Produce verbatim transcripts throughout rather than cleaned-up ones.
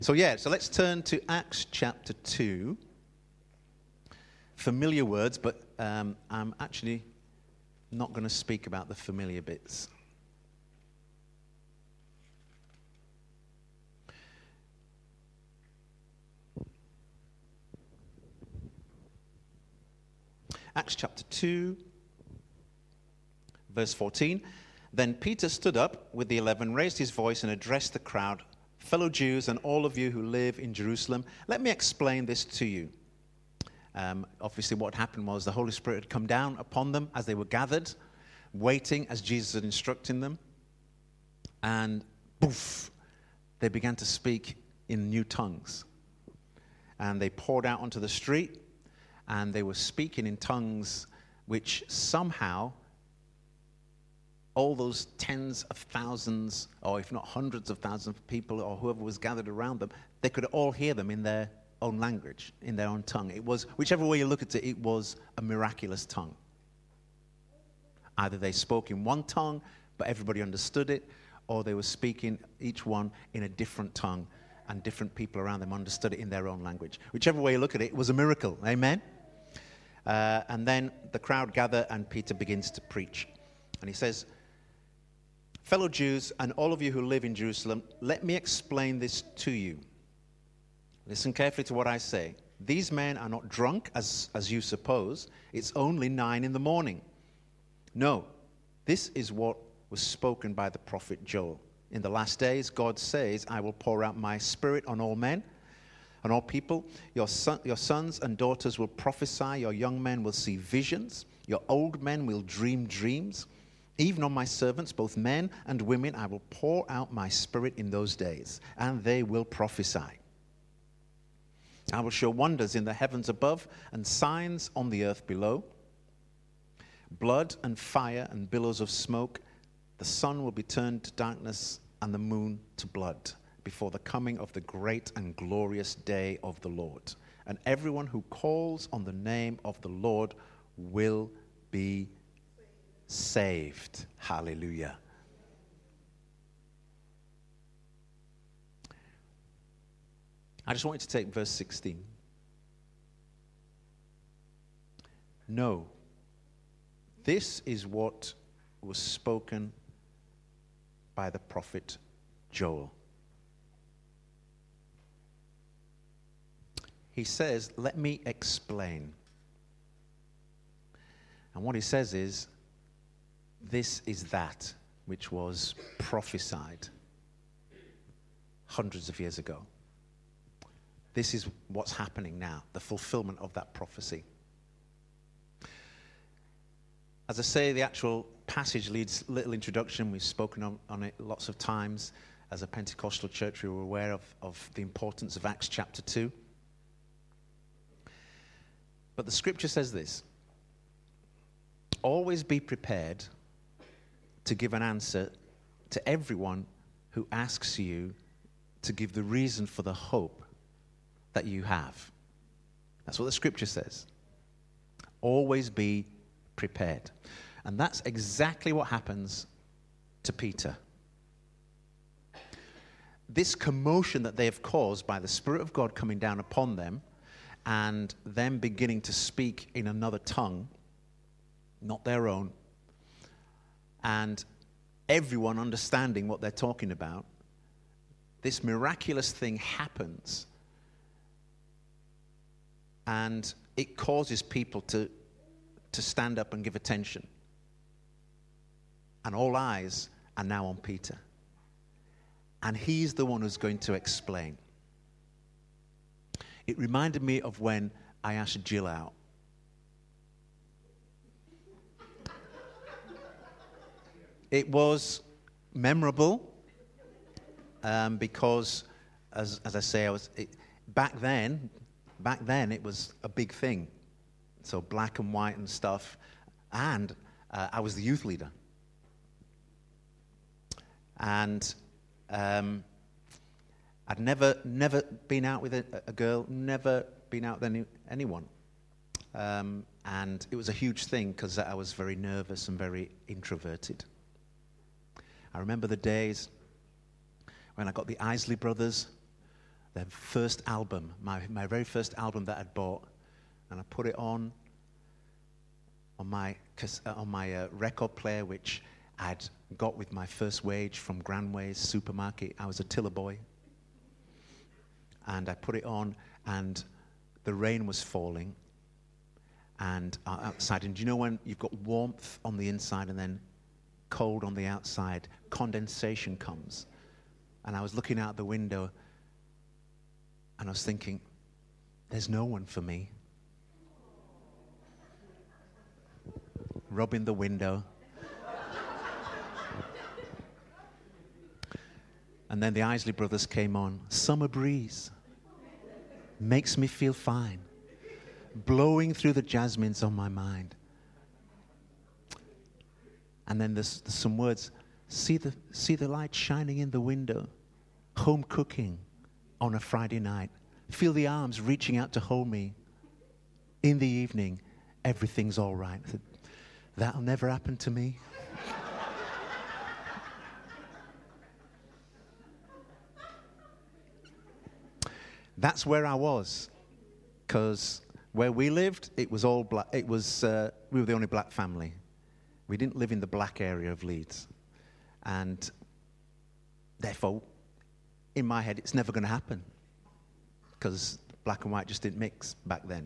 So yeah, so let's turn to Acts chapter two. Familiar words, but um, I'm actually not going to speak about the familiar bits. Acts chapter two, verse fourteen. Then Peter stood up with the eleven, raised his voice and addressed the crowd. Fellow Jews and all of you who live in Jerusalem, let me explain this to you. Um, obviously what happened was the Holy Spirit had come down upon them as they were gathered, waiting as Jesus had instructed them. And poof, they began to speak in new tongues. And they poured out onto the street, and they were speaking in tongues which somehow all those tens of thousands, or if not hundreds of thousands of people, or whoever was gathered around them, they could all hear them in their own language, in their own tongue. It was, whichever way you look at it, it was a miraculous tongue. Either they spoke in one tongue, but everybody understood it, or they were speaking, each one, in a different tongue, and different people around them understood it in their own language. Whichever way you look at it, it was a miracle. Amen? Uh, and then the crowd gather, and Peter begins to preach. And he says, fellow Jews and all of you who live in Jerusalem, let me explain this to you. Listen carefully to what I say. These men are not drunk, as, as you suppose. It's only nine in the morning. No, this is what was spoken by the prophet Joel. In the last days, God says, I will pour out my spirit on all men, on all people. Your, son, your sons and daughters will prophesy. Your young men will see visions. Your old men will dream dreams. Even on my servants, both men and women, I will pour out my spirit in those days, and they will prophesy. I will show wonders in the heavens above and signs on the earth below. Blood and fire and billows of smoke. The sun will be turned to darkness and the moon to blood before the coming of the great and glorious day of the Lord. And everyone who calls on the name of the Lord will be saved. Hallelujah. I just want you to take verse sixteen. No, this is what was spoken by the prophet Joel. He says, let me explain. And what he says is, this is that which was prophesied hundreds of years ago. This is what's happening now, the fulfillment of that prophecy. As I say, the actual passage leads little introduction. We've spoken on, on it lots of times. As a Pentecostal church, we were aware of, of the importance of Acts chapter two. But the scripture says this: always be prepared to give an answer to everyone who asks you to give the reason for the hope that you have. That's what the scripture says. Always be prepared. And that's exactly what happens to Peter. This commotion that they have caused by the Spirit of God coming down upon them and them beginning to speak in another tongue, not their own, and everyone understanding what they're talking about, this miraculous thing happens. And it causes people to, to stand up and give attention. And all eyes are now on Peter. And he's the one who's going to explain. It reminded me of when I asked Jill out. It was memorable um, because, as, as I say, I was it, back then, Back then, it was a big thing. So black and white and stuff. And uh, I was the youth leader. And um, I'd never, never been out with a, a girl, never been out with any, anyone. Um, and it was a huge thing because I was very nervous and very introverted. I remember the days when I got the Isley brothers their first album, my, my very first album that I'd bought, and I put it on on my on my uh, record player, which I'd got with my first wage from Granway's supermarket. I was a tiller boy. And I put it on, and the rain was falling and uh, outside. And do you know when you've got warmth on the inside and then cold on the outside, condensation comes? And I was looking out the window, and I was thinking, there's no one for me. Rubbing the window. And then the Isley Brothers came on. Summer breeze makes me feel fine, blowing through the jasmines on my mind. And then there's, there's some words. See the, see the light shining in the window. Home cooking on a Friday night. Feel the arms reaching out to hold me. In the evening, everything's all right. That'll never happen to me. That's where I was, because where we lived, it was all black. It was uh, we were the only black family. We didn't live in the black area of Leeds, and therefore, in my head, it's never going to happen, because black and white just didn't mix back then.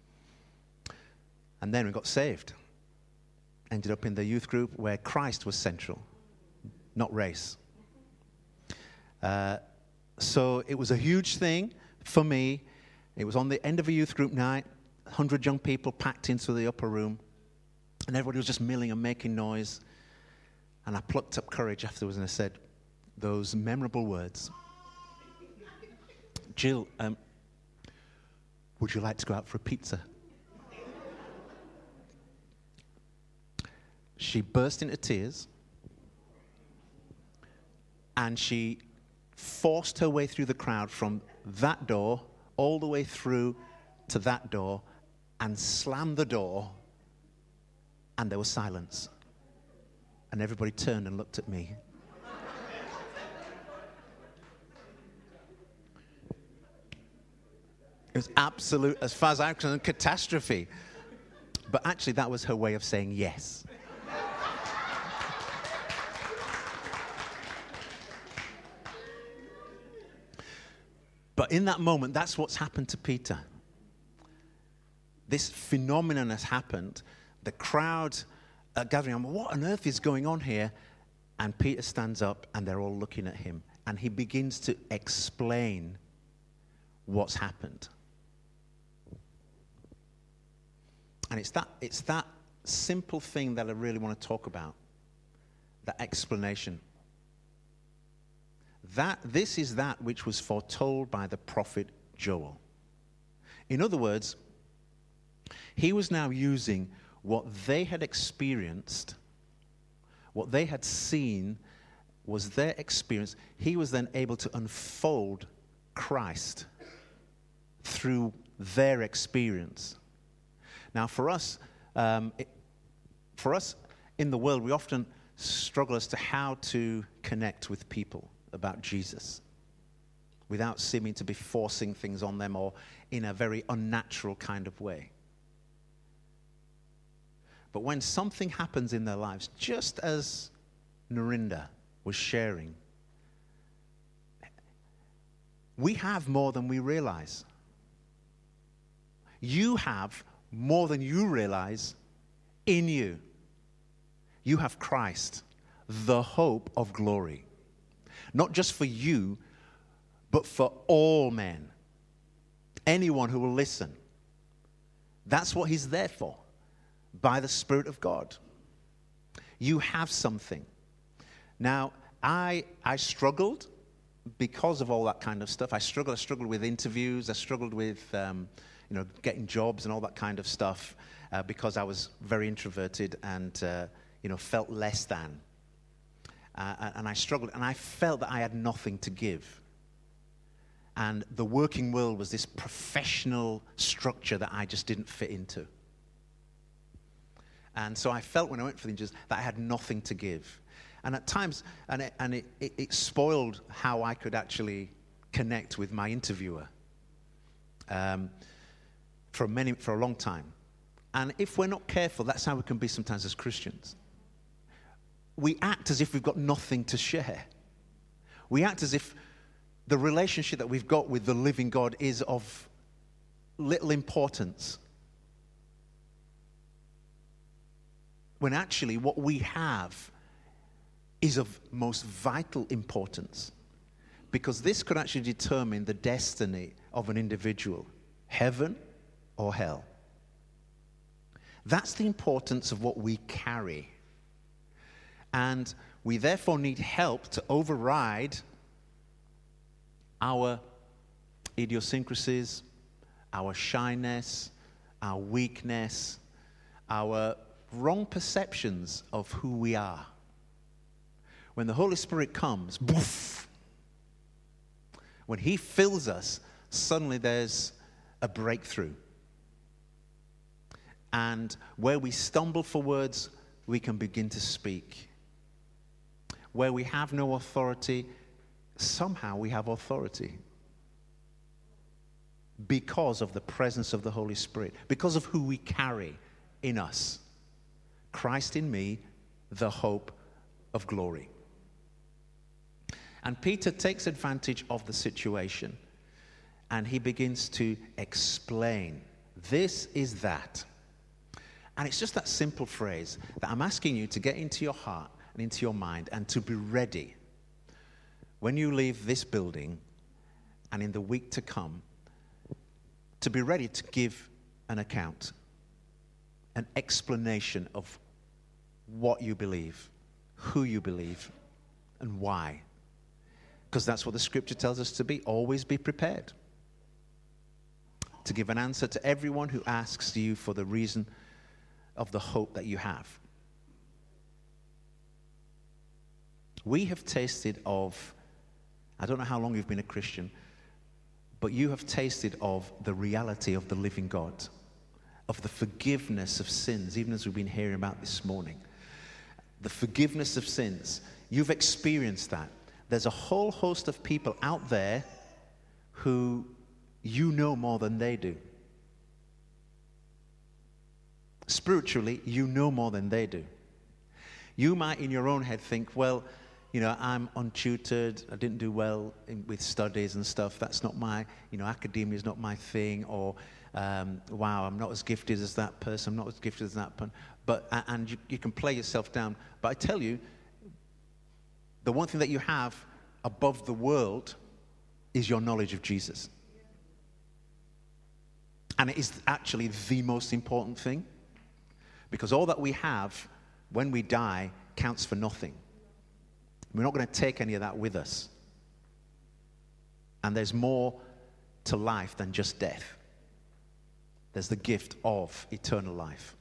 And then we got saved. Ended up in the youth group where Christ was central, not race. Uh, so it was a huge thing for me. It was on the end of a youth group night, one hundred young people packed into the upper room, and everybody was just milling and making noise. And I plucked up courage afterwards and I said those memorable words. Jill, um, would you like to go out for a pizza? She burst into tears, and she forced her way through the crowd from that door all the way through to that door and slammed the door, and there was silence. And everybody turned and looked at me. It was absolute, as far as I'm concerned, catastrophe. But actually, that was her way of saying yes. But in that moment, that's what's happened to Peter. This phenomenon has happened. The crowd are gathering. What on earth is going on here? And Peter stands up, and they're all looking at him. And he begins to explain what's happened. And it's that, it's that simple thing that I really want to talk about. That explanation. That this is that which was foretold by the prophet Joel. In other words, he was now using what they had experienced, what they had seen was their experience. He was then able to unfold Christ through their experience. Now, for us, um, it, for us in the world, we often struggle as to how to connect with people about Jesus without seeming to be forcing things on them or in a very unnatural kind of way. But when something happens in their lives, just as Narinda was sharing, we have more than we realize. You have more than you realize in you. You have Christ, the hope of glory. Not just for you, but for all men. Anyone who will listen. That's what he's there for, by the Spirit of God. You have something. Now, I I struggled because of all that kind of stuff. I struggled. I struggled with interviews. I struggled with um, you know getting jobs and all that kind of stuff uh, because I was very introverted and uh, you know felt less than. Uh, and I struggled, and I felt that I had nothing to give. And the working world was this professional structure that I just didn't fit into. And so I felt when I went for the interviews that I had nothing to give. And at times, and it, and it, it, it spoiled how I could actually connect with my interviewer um, for, many, for a long time. And if we're not careful, that's how we can be sometimes as Christians. We act as if we've got nothing to share. We act as if the relationship that we've got with the living God is of little importance. When actually what we have is of most vital importance. Because this could actually determine the destiny of an individual, heaven or hell. That's the importance of what we carry. And we therefore need help to override our idiosyncrasies, our shyness, our weakness, our wrong perceptions of who we are. When the Holy Spirit comes, boof, when he fills us, suddenly there's a breakthrough. And where we stumble for words, we can begin to speak. Where we have no authority, somehow we have authority. Because of the presence of the Holy Spirit. Because of who we carry in us. Christ in me, the hope of glory. And Peter takes advantage of the situation. And he begins to explain. This is that. And it's just that simple phrase that I'm asking you to get into your heart and into your mind and to be ready when you leave this building and in the week to come, to be ready to give an account, an explanation of what you believe, who you believe, and why. Because that's what the scripture tells us to be. Always be prepared to give an answer to everyone who asks you for the reason of the hope that you have. We have tasted of, I don't know how long you've been a Christian, but you have tasted of the reality of the living God, of the forgiveness of sins, even as we've been hearing about this morning. The forgiveness of sins. You've experienced that. There's a whole host of people out there who you know more than they do. Spiritually, you know more than they do. You might in your own head think, well, you know, I'm untutored, I didn't do well in, with studies and stuff, that's not my, you know, academia is not my thing, or, um, wow, I'm not as gifted as that person, I'm not as gifted as that person, but, and you, you can play yourself down. But I tell you, the one thing that you have above the world is your knowledge of Jesus. And it is actually the most important thing. Because all that we have when we die counts for nothing. We're not going to take any of that with us. And there's more to life than just death. There's the gift of eternal life.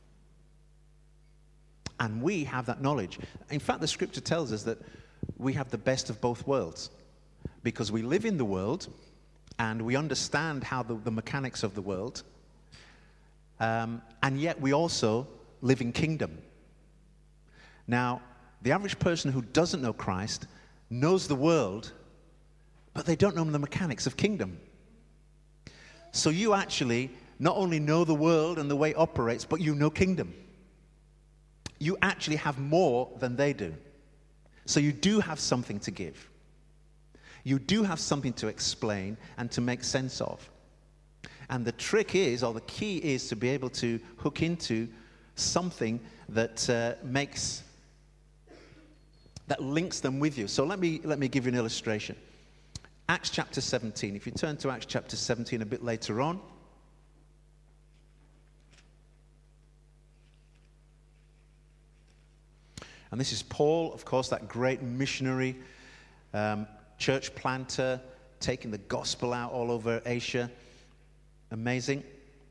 And we have that knowledge. In fact, the scripture tells us that we have the best of both worlds. Because we live in the world and we understand how the, the mechanics of the world. Um, and yet we also live in kingdom. Now, the average person who doesn't know Christ knows the world, but they don't know the mechanics of kingdom. So you actually not only know the world and the way it operates, but you know kingdom. You actually have more than they do. So you do have something to give. You do have something to explain and to make sense of. And the trick is, or the key is, to be able to hook into something that uh, makes, that links them with you. So let me let me give you an illustration. Acts chapter seventeen. If you turn to Acts chapter seventeen a bit later on. And this is Paul, of course, that great missionary, um, church planter, taking the gospel out all over Asia. Amazing.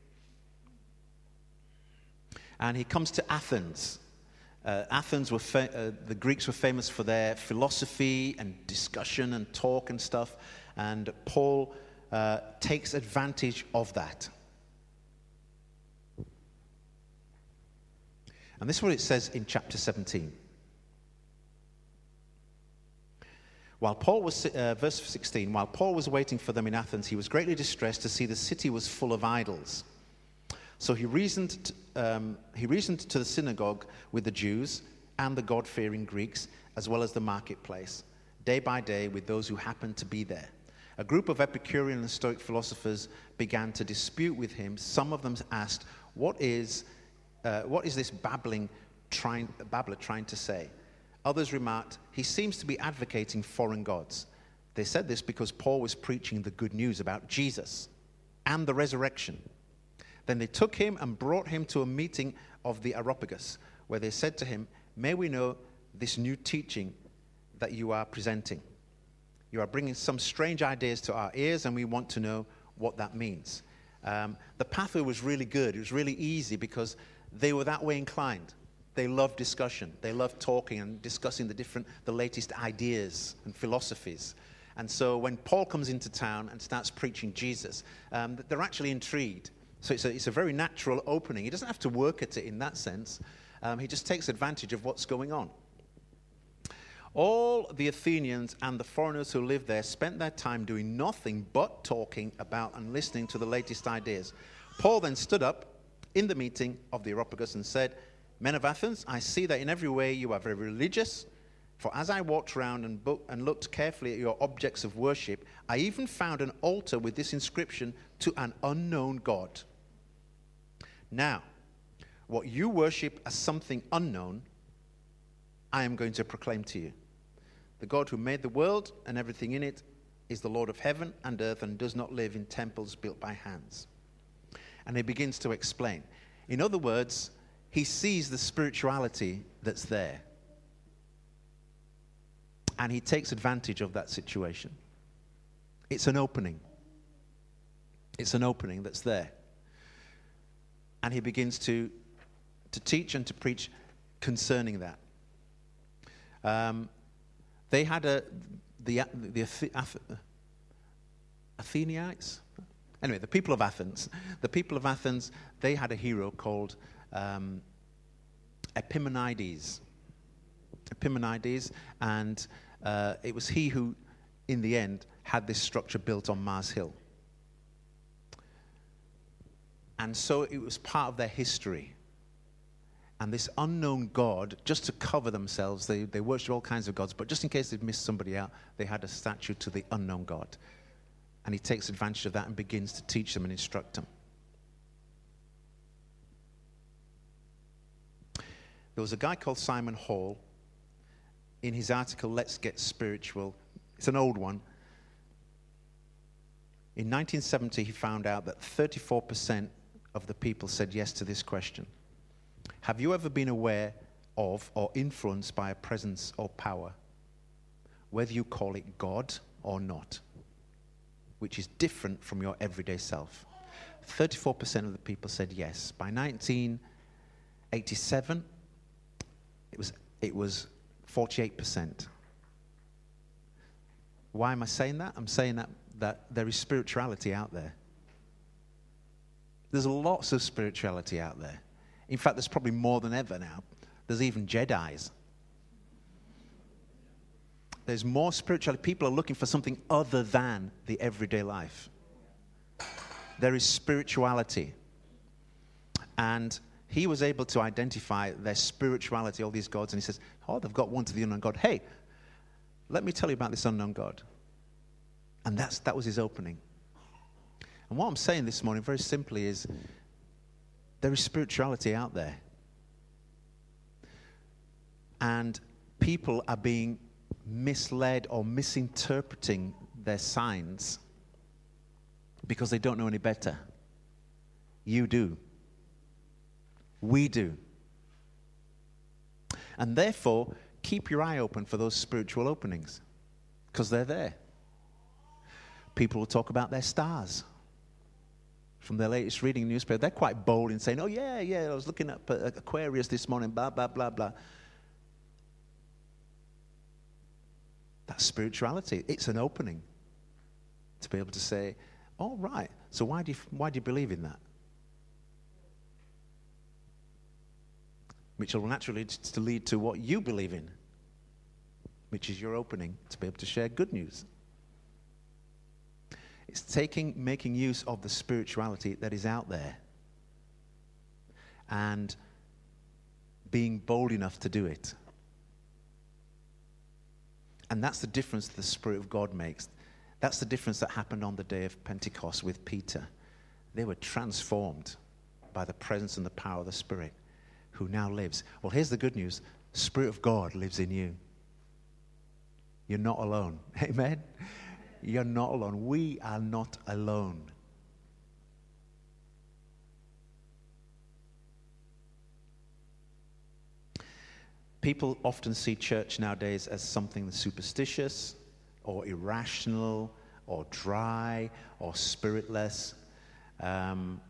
And he comes to Athens. Uh, Athens were fa- uh, the Greeks were famous for their philosophy and discussion and talk and stuff. And Paul uh, takes advantage of that. And this is what it says in chapter seventeen. While Paul was, uh, verse sixteen, while Paul was waiting for them in Athens, he was greatly distressed to see the city was full of idols. So he reasoned, um, he reasoned to the synagogue with the Jews and the God-fearing Greeks, as well as the marketplace, day by day with those who happened to be there. A group of Epicurean and Stoic philosophers began to dispute with him. Some of them asked, what is, uh, what is this babbling trying, babbler trying to say? Others remarked, he seems to be advocating foreign gods. They said this because Paul was preaching the good news about Jesus and the resurrection. Then they took him and brought him to a meeting of the Areopagus, where they said to him, may we know this new teaching that you are presenting? You are bringing some strange ideas to our ears, and we want to know what that means. Um, the pathway was really good. It was really easy because they were that way inclined. They loved discussion. They loved talking and discussing the different, the latest ideas and philosophies. And so when Paul comes into town and starts preaching Jesus, um, they're actually intrigued. So it's a, it's a very natural opening. He doesn't have to work at it in that sense. Um, he just takes advantage of what's going on. All the Athenians and the foreigners who lived there spent their time doing nothing but talking about and listening to the latest ideas. Paul then stood up in the meeting of the Areopagus and said, men of Athens, I see that in every way you are very religious. For as I walked around and, book, and looked carefully at your objects of worship, I even found an altar with this inscription, to an unknown God. Now, what you worship as something unknown, I am going to proclaim to you. The God who made the world and everything in it is the Lord of heaven and earth and does not live in temples built by hands. And he begins to explain. In other words, he sees the spirituality that's there. And he takes advantage of that situation. It's an opening. It's an opening that's there. And he begins to, to teach and to preach concerning that. Um, they had a the the Athenites. Anyway, the people of Athens. The people of Athens. They had a hero called um, Epimenides. Epimenides, and uh, it was he who, in the end, had this structure built on Mars Hill. And so it was part of their history. And this unknown God, just to cover themselves, they, they worshipped all kinds of gods, but just in case they'd missed somebody out, they had a statue to the unknown God. And he takes advantage of that and begins to teach them and instruct them. There was a guy called Simon Hall. In his article, Let's Get Spiritual, it's an old one. In nineteen seventy, he found out that thirty-four percent of the people said yes to this question. Have you ever been aware of or influenced by a presence or power, whether you call it God or not, which is different from your everyday self? thirty-four percent of the people said yes. By nineteen eighty-seven, it was it was forty-eight percent. Why am I saying that? I'm saying that, that there is spirituality out there. There's lots of spirituality out there. In fact, there's probably more than ever now. There's even Jedis. There's more spirituality. People are looking for something other than the everyday life. There is spirituality. And he was able to identify their spirituality, all these gods, and he says, oh, they've got one to the unknown God. Hey, let me tell you about this unknown God. And that's that was his opening. And what I'm saying this morning, very simply, is there is spirituality out there. And people are being misled or misinterpreting their signs because they don't know any better. You do. We do. And therefore, keep your eye open for those spiritual openings, because they're there. People will talk about their stars from their latest reading in the newspaper. They're quite bold in saying, oh, yeah, yeah, I was looking at Aquarius this morning, blah, blah, blah, blah. That's spirituality. It's an opening to be able to say, oh, right, so why do you, why do you believe in that? Which will naturally to lead to what you believe in. which is your opening to be able to share good news. It's taking, making use of the spirituality that is out there and being bold enough to do it. And that's the difference the Spirit of God makes. That's the difference that happened on the day of Pentecost with Peter. They were transformed by the presence and the power of the Spirit who now lives. Well, here's the good news. The Spirit of God lives in you. You're not alone. Amen? You're not alone. We are not alone. People often see church nowadays as something superstitious or irrational or dry or spiritless. Um,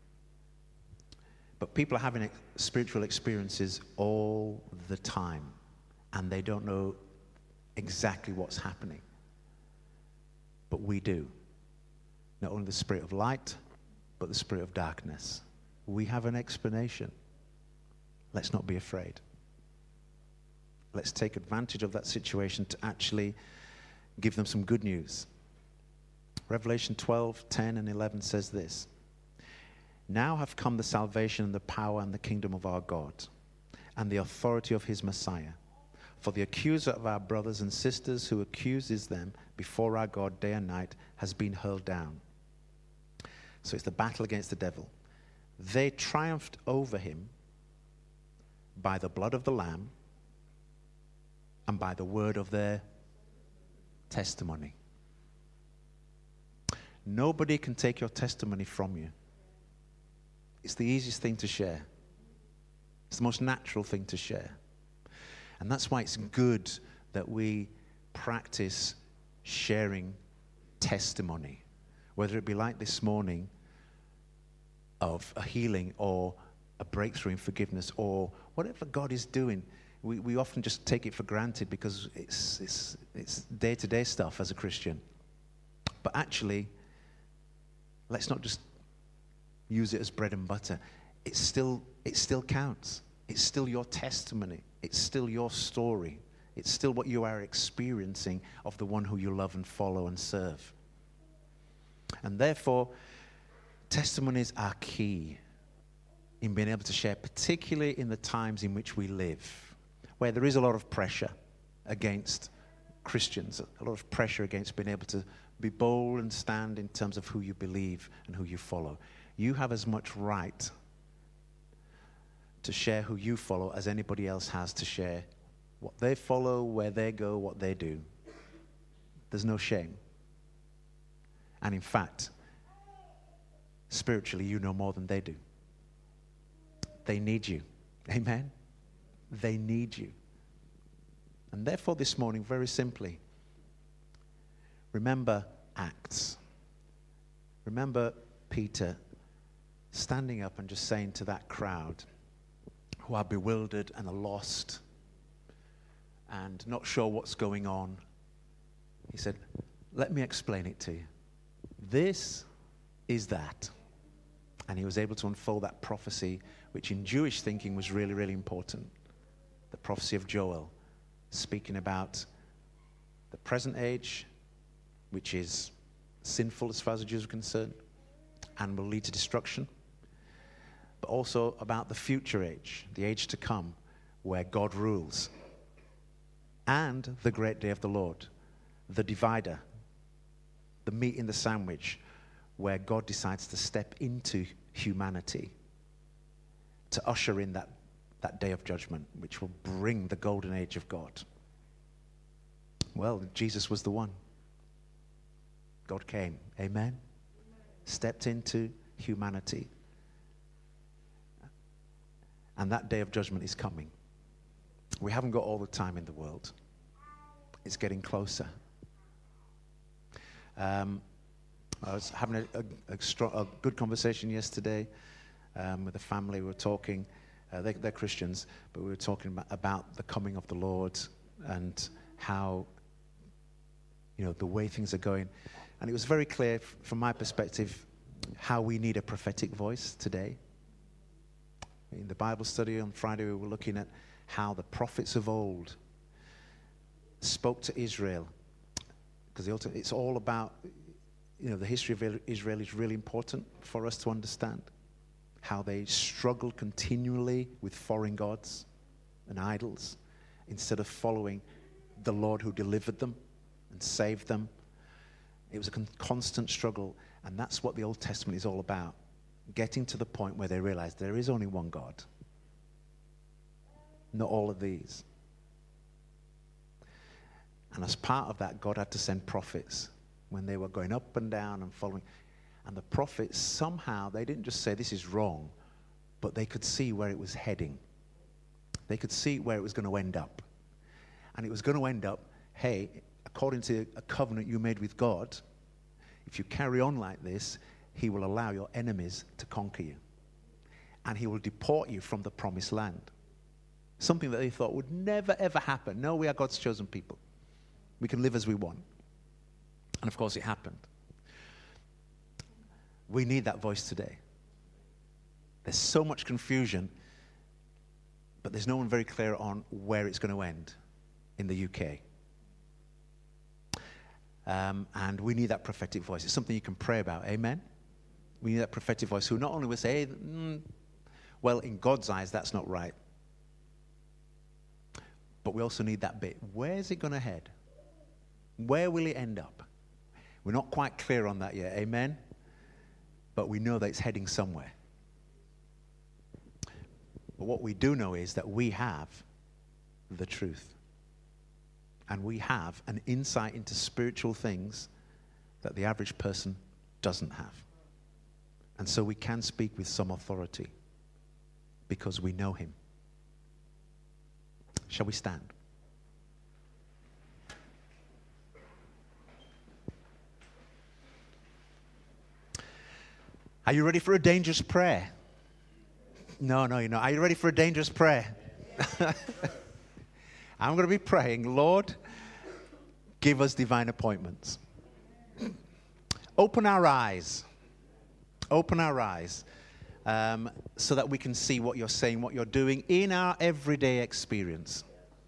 but people are having spiritual experiences all the time, and they don't know exactly what's happening. But we do. Not only the spirit of light, but the spirit of darkness. We have an explanation. Let's not be afraid. Let's take advantage of that situation to actually give them some good news. Revelation twelve, ten and eleven says this. Now have come the salvation and the power and the kingdom of our God and the authority of his Messiah. For the accuser of our brothers and sisters who accuses them before our God day and night has been hurled down. So it's the battle against the devil. They triumphed over him by the blood of the Lamb and by the word of their testimony. Nobody can take your testimony from you. It's the easiest thing to share. It's the most natural thing to share. And that's why it's good that we practice sharing testimony, whether it be like this morning of a healing or a breakthrough in forgiveness or whatever God is doing. We, we often just take it for granted because it's, it's, it's day-to-day stuff as a Christian. But actually, let's not just use it as bread and butter. It still, it still counts. It's still your testimony. It's still your story. It's still what you are experiencing of the one who you love and follow and serve. And therefore, testimonies are key in being able to share, particularly in the times in which we live, where there is a lot of pressure against Christians, a lot of pressure against being able to be bold and stand in terms of who you believe and who you follow. You have as much right to share who you follow as anybody else has to share what they follow, where they go, what they do. There's no shame. And in fact, spiritually, you know more than they do. They need you. Amen? They need you. And therefore, this morning, very simply, remember Acts. Remember Peter standing up and just saying to that crowd who are bewildered and are lost and not sure what's going on, he said, let me explain it to you. This is that. And he was able to unfold that prophecy, which in Jewish thinking was really, really important. The prophecy of Joel, speaking about the present age, which is sinful as far as the Jews are concerned, and will lead to destruction. But also about the future age, the age to come, where God rules. And the great day of the Lord, the divider, the meat in the sandwich, where God decides to step into humanity to usher in that, that day of judgment, which will bring the golden age of God. Well, Jesus was the one. God came, amen? Amen. Stepped into humanity. And that day of judgment is coming. We haven't got all the time in the world. It's getting closer. Um, I was having a, a, a, strong, a good conversation yesterday um, with a family. We were talking, uh, they, they're Christians, but we were talking about, about the coming of the Lord and how, you know, the way things are going. And it was very clear f- from my perspective how we need a prophetic voice today. In the Bible study on Friday, we were looking at how the prophets of old spoke to Israel, because it's all about, you know, the history of Israel is really important for us to understand. How they struggled continually with foreign gods and idols instead of following the Lord who delivered them and saved them. It was a con- constant struggle, and that's what the Old Testament is all about. Getting to the point where they realize there is only one God, not all of these. And as part of that, God had to send prophets when they were going up and down and following. And the prophets, somehow, they didn't just say this is wrong, but they could see where it was heading. They could see where it was going to end up. And it was going to end up, hey, according to a covenant you made with God, if you carry on like this, he will allow your enemies to conquer you. And he will deport you from the promised land. Something that they thought would never, ever happen. No, we are God's chosen people. We can live as we want. And of course it happened. We need that voice today. There's so much confusion, but there's no one very clear on where it's going to end in the U K. Um, and we need that prophetic voice. It's something you can pray about. Amen? We need that prophetic voice who not only will say, mm, well, in God's eyes, that's not right. But we also need that bit. Where's it going to head? Where will it end up? We're not quite clear on that yet. Amen? But we know that it's heading somewhere. But what we do know is that we have the truth. And we have an insight into spiritual things that the average person doesn't have. And so we can speak with some authority because we know him. Shall we stand? Are you ready for a dangerous prayer? No, no, you're not. Are you ready for a dangerous prayer? I'm going to be praying, Lord, give us divine appointments. Open our eyes. Open our eyes um, so that we can see what you're saying, what you're doing in our everyday experience.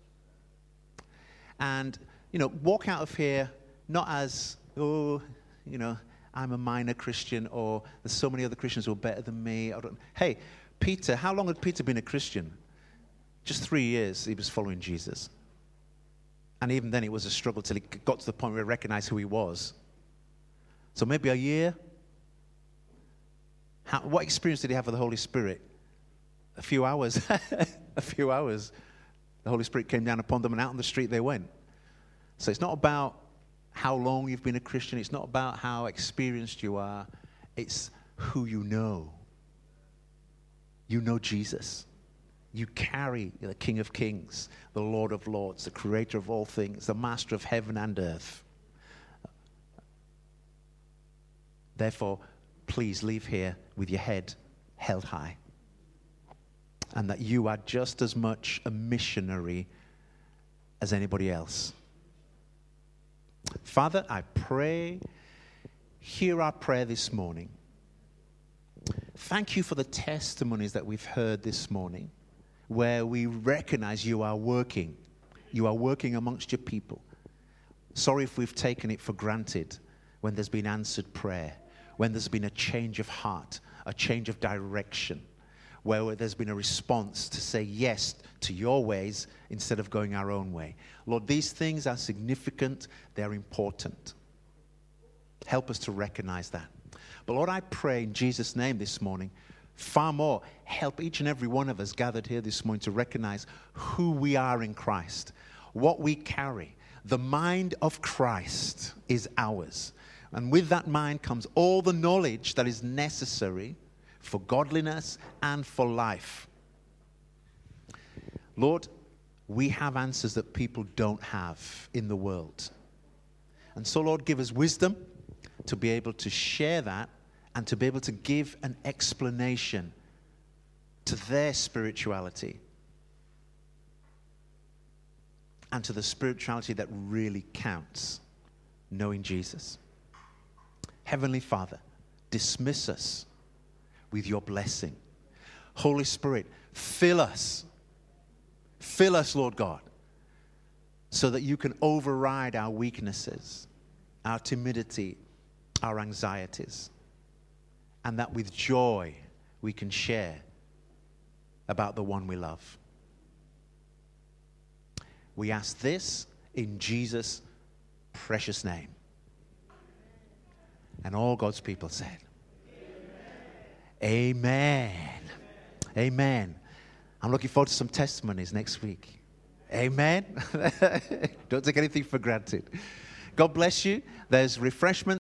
And, you know, walk out of here not as, oh, you know, I'm a minor Christian, or there's so many other Christians who are better than me. I don't, hey, Peter, how long had Peter been a Christian? Just three years he was following Jesus. And even then it was a struggle till he got to the point where he recognized who he was. So maybe a year. How, what experience did he have with the Holy Spirit? A few hours. a few hours. The Holy Spirit came down upon them and out on the street they went. So it's not about how long you've been a Christian. It's not about how experienced you are. It's who you know. You know Jesus. You carry the King of Kings, the Lord of Lords, the Creator of all things, the Master of heaven and earth. Therefore, please leave here with your head held high. And that you are just as much a missionary as anybody else. Father, I pray, hear our prayer this morning. Thank you for the testimonies that we've heard this morning, where we recognize you are working. You are working amongst your people. Sorry if we've taken it for granted when there's been answered prayer, when there's been a change of heart, a change of direction, where there's been a response to say yes to your ways instead of going our own way. Lord, these things are significant. They're important. Help us to recognize that. But Lord, I pray in Jesus' name this morning, far more, help each and every one of us gathered here this morning to recognize who we are in Christ, what we carry. The mind of Christ is ours. And with that mind comes all the knowledge that is necessary for godliness and for life. Lord, we have answers that people don't have in the world. And so, Lord, give us wisdom to be able to share that and to be able to give an explanation to their spirituality and to the spirituality that really counts, knowing Jesus. Heavenly Father, dismiss us with your blessing. Holy Spirit, fill us. Fill us, Lord God, so that you can override our weaknesses, our timidity, our anxieties, and that with joy we can share about the one we love. We ask this in Jesus' precious name. And all God's people said, Amen. Amen. Amen. I'm looking forward to some testimonies next week. Amen. Don't take anything for granted. God bless you. There's refreshment.